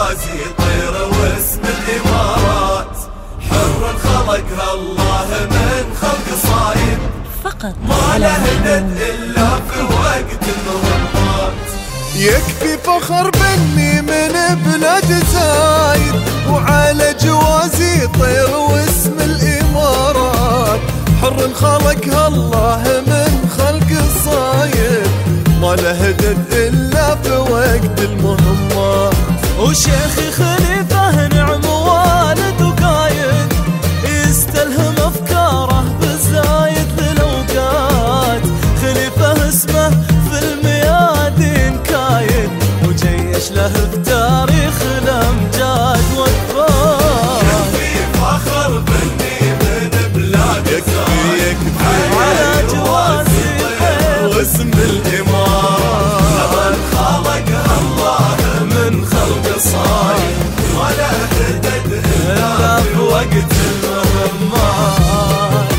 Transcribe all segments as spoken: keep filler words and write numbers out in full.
جوازي يطير واسم الإمارات، حر خلقها الله من خلق صايد، فقط ما له هدد إلا في وقت المهمات. يكفي فخر بني من بلاد زايد، وعلى جوازي طير واسم الإمارات، حر خلقها الله من خلق الصايد، ما له هدد إلا في وقت المهمات. وشيخي خليفة نعم والد وقايد، يستلهم أفكاره بالزايد للأوقات، خليفة اسمه في الميادين كايد، وجيش له بتاريخ الأمجاد والفات. يكفي فخر بني من بلاد زايد، على جوازي واسم الإمارات، من خلقها الله من خلق صايد، ما له هدد إلا في وقت المهمات.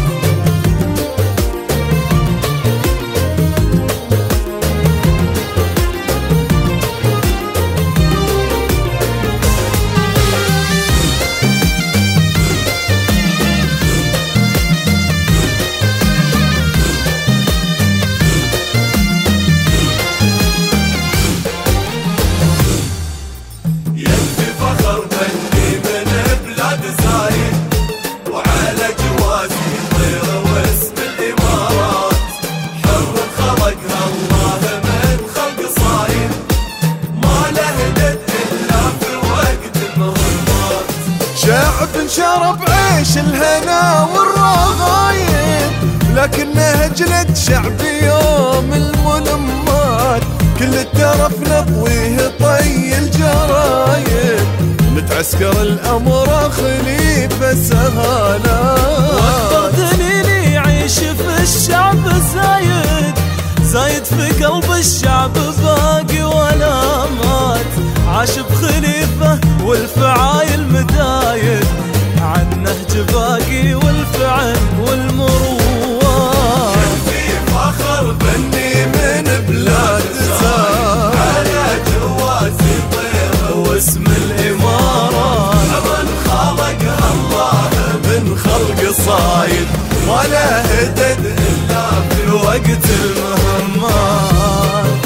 شعب شرب عيش الهنا والرغايب، لكنه جلد شعب يوم الملمات، كل الترف نطويه طي الجرايد، متعسكر الأمر خليفة سهالات. واكبر دليل يعيش في الشعب زايد، زايد في قلب الشعب باقي ولا مات، عاش بخليفة والفعايل مدايد، عن نهج باقي والفعل والمروات. يكفي فخر بني من بلاد زايد، على جوازي طير واسم الإمارات، من خلقها الله من خلق صايد، ما له هدد إلا في وقت المهمات.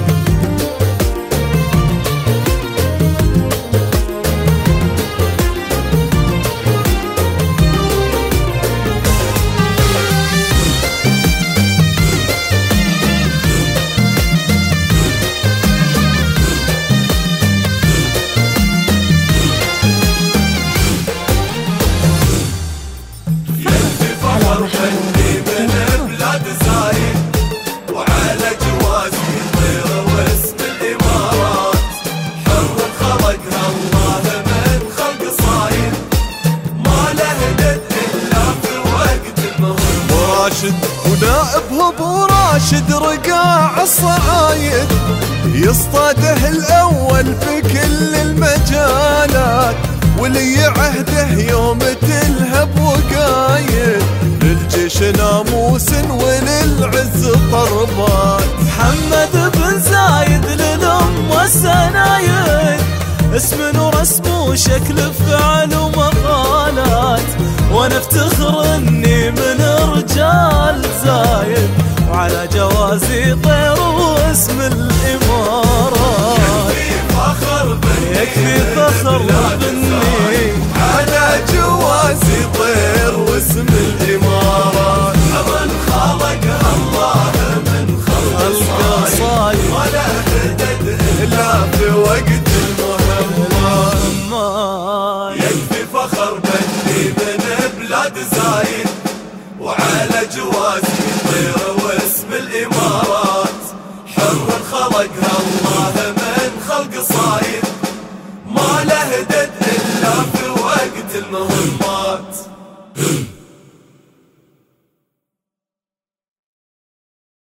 ونائب ابو راشد رقاع الصعايد، يصطاده الاول في كل المجالات، ولي عهده يوم تلهب وقايد، للجيش ناموس وللعز طربات. محمد بن زايد للأم والسنايد، اسم ورسم وشكل فعل ومقالات، وانا افتخر اني من رجال زايد، وعلى جوازي طير واسم الإمارات. يكفي فخر بني يكفي فخر بني على جوازي طير واسم الإمارات، من خلقها الله من خلق صايد، ما له هدد إلا في وقت المهمات. يكفي فخر بني من بلاد زايد، وعلى جوازي طير واسم الإمارات، حر خلقها الله من خلق صايد، ما له هدد إلا في وقت المهمات.